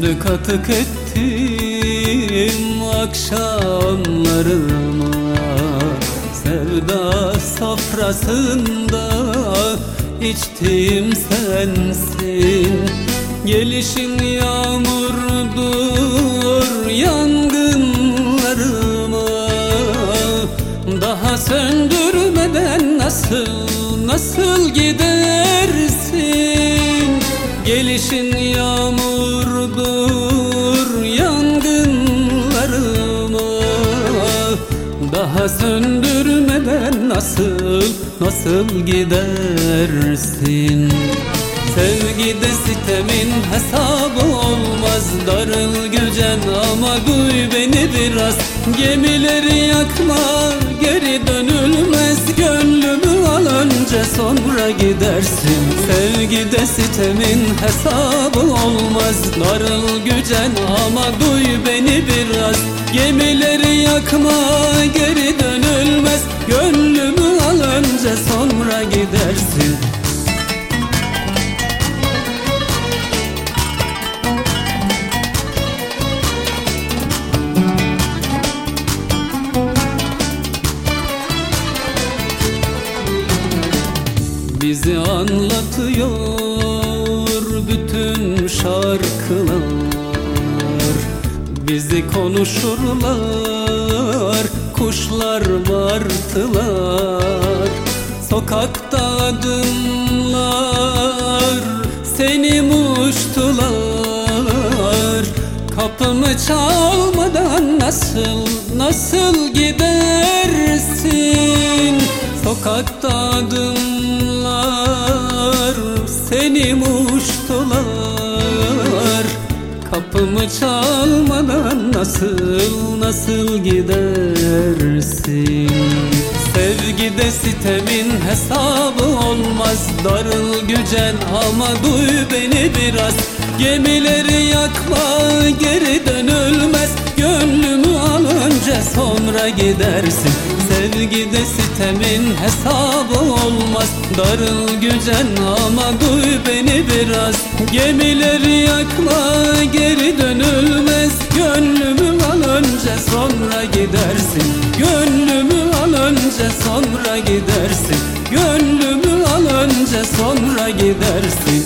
Sündü katık ettim akşamlarıma, sevda sofrasında içtiğim sensin. Gelişin yağmurdur yangınlarıma, daha söndürmeden nasıl gidersin? Gelişin yağmurdur yangınlarıma, daha söndürmeden nasıl gidersin? Sevgide sitemin hesabı olmaz, darıl gücen ama duy beni biraz. Gemileri yakma, geri dönülmez, gönlümü al önce sonra gidersin. Sevgide sitemin hesabı olmaz, darıl gücen ama duy beni biraz. Gemileri yakma, geri dönülmez, gönlümü al önce sonra gidersin. Bizi anlatıyor bütün şarkılar, bizi konuşurlar kuşlar martılar. Sokakta adımlar seni muştular, kapımı çalmadan nasıl gidersin? Sokakta adımlar seni muştular, kapımı çalmadan nasıl gidersin? Sevgide sitemin hesabı olmaz, darıl gücen ama duy beni biraz. Gemileri yakma, geri dönülmez, gönlümü al önce sonra gidersin. Sevgide sitemin hesabı olmaz, darıl gücen ama duy beni biraz. Gemileri yakma, geri dönülmez, gönlümü al önce sonra gidersin. Gönlümü al önce sonra gidersin. Gönlümü al önce sonra gidersin.